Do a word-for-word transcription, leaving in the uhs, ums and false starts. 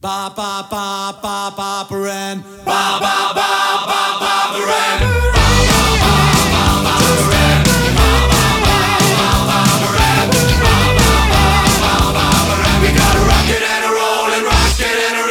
Ba ba ba ba ba Baran. Ba ba ba ba ba Baran. We gotta rock it and a roll and rock it and a